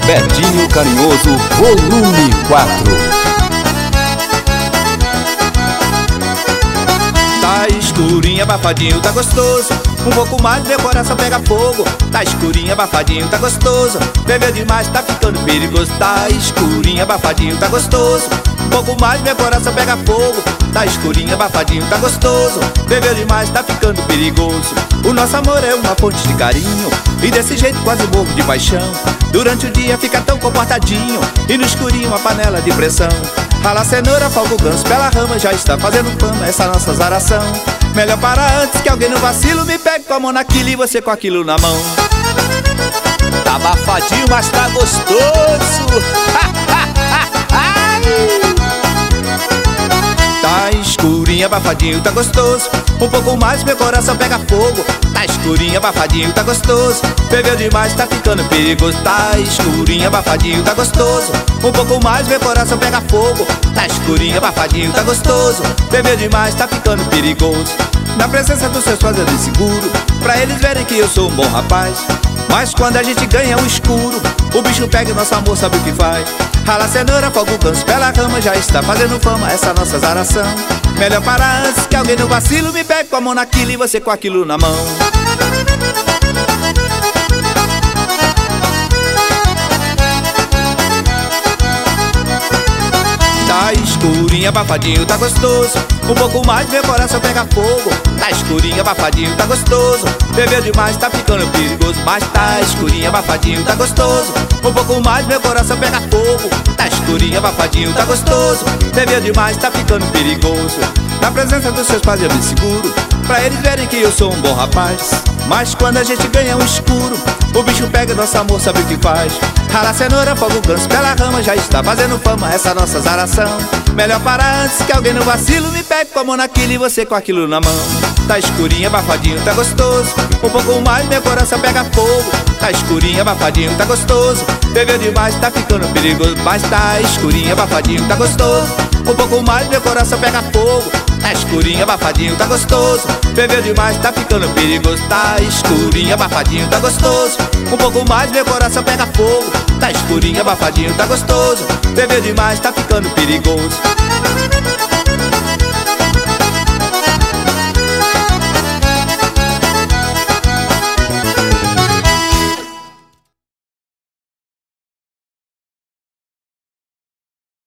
Betinho Carinhoso, volume 4. Tá escurinho, abafadinho, tá gostoso. Um pouco mais, meu coração pega fogo. Tá escurinho, abafadinho, tá gostoso. Bebeu demais, tá ficando perigoso. Tá escurinho, abafadinho, tá gostoso. Um pouco mais, meu coração pega fogo. Tá escurinho, abafadinho, tá gostoso. Bebeu demais, tá ficando perigoso. O nosso amor é uma fonte de carinho, e desse jeito quase morro de paixão. Durante o dia fica tão comportadinho, e no escurinho uma panela de pressão. Rala a cenoura, folga o ganso pela rama, já está fazendo fama essa nossa zaração. Melhor parar antes que alguém no vacilo me pegue com a mão naquilo e você com aquilo na mão. Tá abafadinho, mas tá gostoso. Tá escurinho, abafadinho, tá gostoso. Um pouco mais, meu coração pega fogo. Tá escurinho, abafadinho, tá gostoso. Bebeu demais, tá ficando perigoso. Tá escurinho, abafadinho, tá gostoso. Um pouco mais, meu coração pega fogo. Tá escurinho, abafadinho, tá gostoso. Bebeu demais, tá ficando perigoso. Na presença dos seus pais eu me seguro, pra eles verem que eu sou um bom rapaz. Mas quando a gente ganha o escuro, o bicho pega e nosso amor sabe o que faz. Rala a cenoura, folga o ganso pela rama, já está fazendo fama essa nossa zaração. Melhor parar antes que alguém no vacilo me pegue com a mão naquilo e você com aquilo na mão. Tá escurinho, abafadinho, tá gostoso. Um pouco mais, meu coração pega fogo. Tá escurinho, abafadinho, tá gostoso. Bebeu demais, tá ficando perigoso. Mas tá escurinho, abafadinho, tá gostoso. Um pouco mais, meu coração pega fogo. Tá escurinho, abafadinho, tá gostoso. Bebeu demais, tá ficando perigoso. Na presença dos seus pais eu me seguro, pra eles verem que eu sou um bom rapaz. Mas quando a gente ganha o escuro, o bicho pega e nosso amor sabe o que faz. Rala a cenoura, folga o ganso pela rama, já está fazendo fama essa nossa zaração. Melhor parar antes que alguém no vacilo me pegue com a mão naquilo e você com aquilo na mão. Tá escurinho, abafadinho, tá gostoso. Um pouco mais, meu coração pega fogo. Tá escurinho, abafadinho, tá gostoso. Bebeu demais, tá ficando perigoso. Mas tá escurinho, abafadinho, tá gostoso. Um pouco mais, meu coração pega fogo. Tá escurinho, abafadinho, tá gostoso. Bebeu demais, tá ficando perigoso. Tá escurinho, abafadinho, tá gostoso. Um pouco mais, meu coração pega fogo. Tá escurinho, abafadinho, tá gostoso. Bebeu demais, tá ficando perigoso.